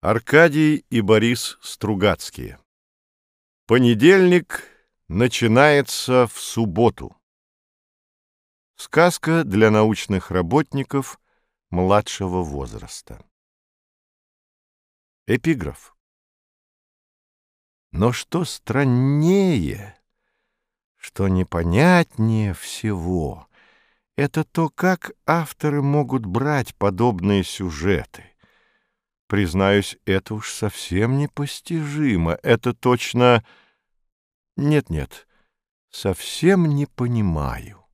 Аркадий и Борис Стругацкие. Понедельник начинается в субботу. Сказка для научных работников младшего возраста. Эпиграф. Но что страннее, что непонятнее всего, это то, как авторы могут брать подобные сюжеты. Признаюсь, это уж совсем непостижимо. Это точно... Нет, совсем не понимаю.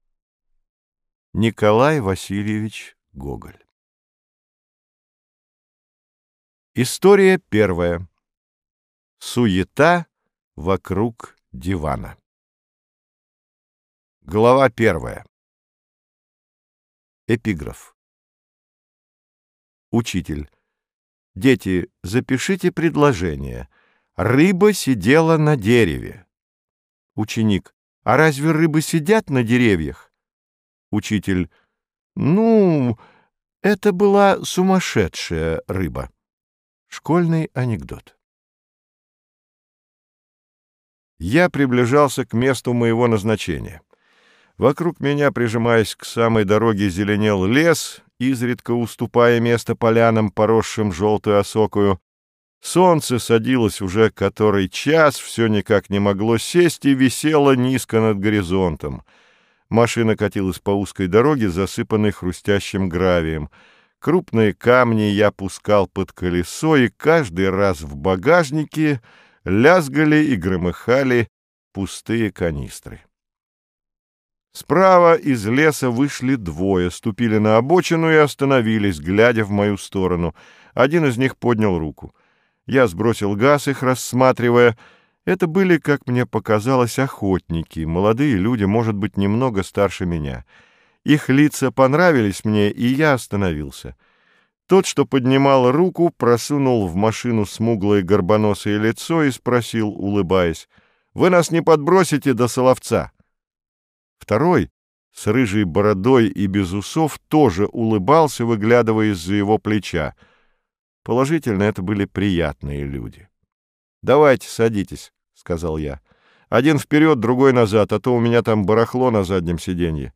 Николай Васильевич Гоголь. История первая. Суета вокруг дивана. Глава первая. Эпиграф. Учитель. Дети, запишите предложение. Рыба сидела на дереве. Ученик. А разве рыбы сидят на деревьях? Учитель. Ну, это была сумасшедшая рыба. Школьный анекдот. Я приближался к месту моего назначения. Вокруг меня, прижимаясь к самой дороге, зеленел лес, изредка уступая место полянам, поросшим желтую осокою. Солнце садилось уже который час, все никак не могло сесть и висело низко над горизонтом. Машина катилась по узкой дороге, засыпанной хрустящим гравием. Крупные камни я пускал под колесо, и каждый раз в багажнике лязгали и громыхали пустые канистры. Справа из леса вышли двое, ступили на обочину и остановились, глядя в мою сторону. Один из них поднял руку. Я сбросил газ, их рассматривая. Это были, как мне показалось, охотники, молодые люди, может быть, немного старше меня. Их лица понравились мне, и я остановился. Тот, что поднимал руку, просунул в машину смуглое горбоносое лицо и спросил, улыбаясь: «Вы нас не подбросите до Соловца?» Второй, с рыжей бородой и без усов, тоже улыбался, выглядывая из-за его плеча. Положительно, это были приятные люди. «Давайте, садитесь», — сказал я. «Один вперед, другой назад, а то у меня там барахло на заднем сиденье».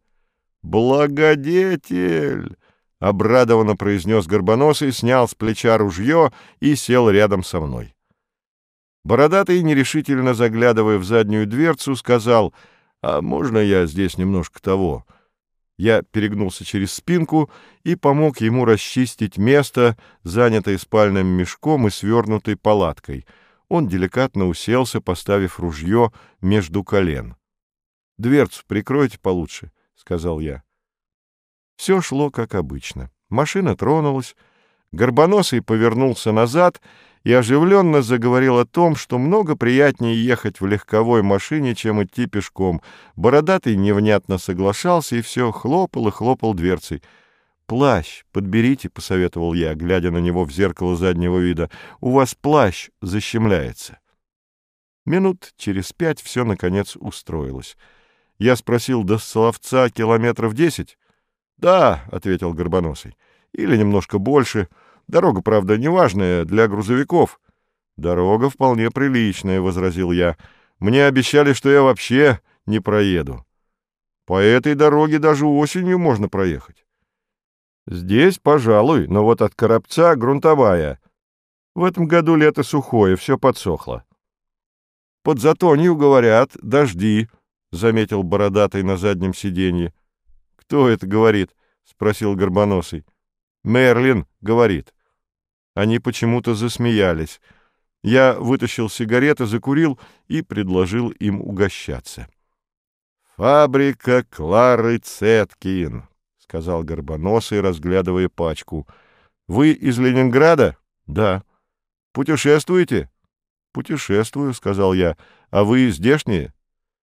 «Благодетель!» — обрадованно произнес Горбоносый, снял с плеча ружье и сел рядом со мной. Бородатый, нерешительно заглядывая в заднюю дверцу, сказал: «А можно я здесь немножко того?» Я перегнулся через спинку и помог ему расчистить место, занятое спальным мешком и свернутой палаткой. Он деликатно уселся, поставив ружье между колен. «Дверцу прикройте получше», — сказал я. Все шло как обычно. Машина тронулась. Горбоносый повернулся назад и оживленно заговорил о том, что много приятнее ехать в легковой машине, чем идти пешком. Бородатый невнятно соглашался и все хлопал и хлопал дверцей. «Плащ подберите», — посоветовал я, глядя на него в зеркало заднего вида. «У вас плащ защемляется». Минут через 5 все, наконец, устроилось. Я спросил: «До Соловца километров 10?» «Да», — ответил Горбоносый, — «или немножко больше. Дорога, правда, неважная, для грузовиков». «Дорога вполне приличная», — возразил я. «Мне обещали, что я вообще не проеду. По этой дороге даже осенью можно проехать». «Здесь, пожалуй, но вот от Коробца грунтовая. В этом году лето сухое, все подсохло». «Под Затонью, говорят, дожди», — заметил Бородатый на заднем сиденье. «Кто это говорит?» — спросил Горбоносый. «Мерлин говорит». Они почему-то засмеялись. Я вытащил сигареты, закурил и предложил им угощаться. «Фабрика Клары Цеткин», — сказал Горбоносый, разглядывая пачку. «Вы из Ленинграда?» «Да». «Путешествуете?» «Путешествую», — сказал я. «А вы здешние?»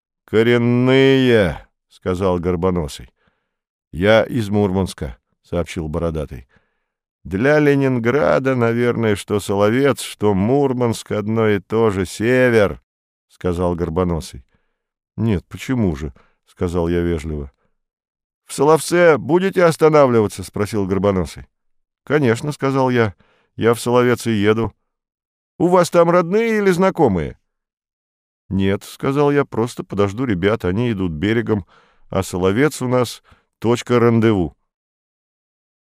«Коренные», — сказал Горбоносый. «Я из Мурманска», — сообщил Бородатый. «Для Ленинграда, наверное, что Соловец, что Мурманск одно и то же, север», — сказал Горбоносый. «Нет, почему же?» — сказал я вежливо. «В Соловце будете останавливаться?» — спросил Горбоносый. «Конечно», — сказал я. Я в Соловец и еду. У вас там родные или знакомые? Нет, — сказал я, — просто подожду ребят, они идут берегом, а Соловец у нас точка рандеву.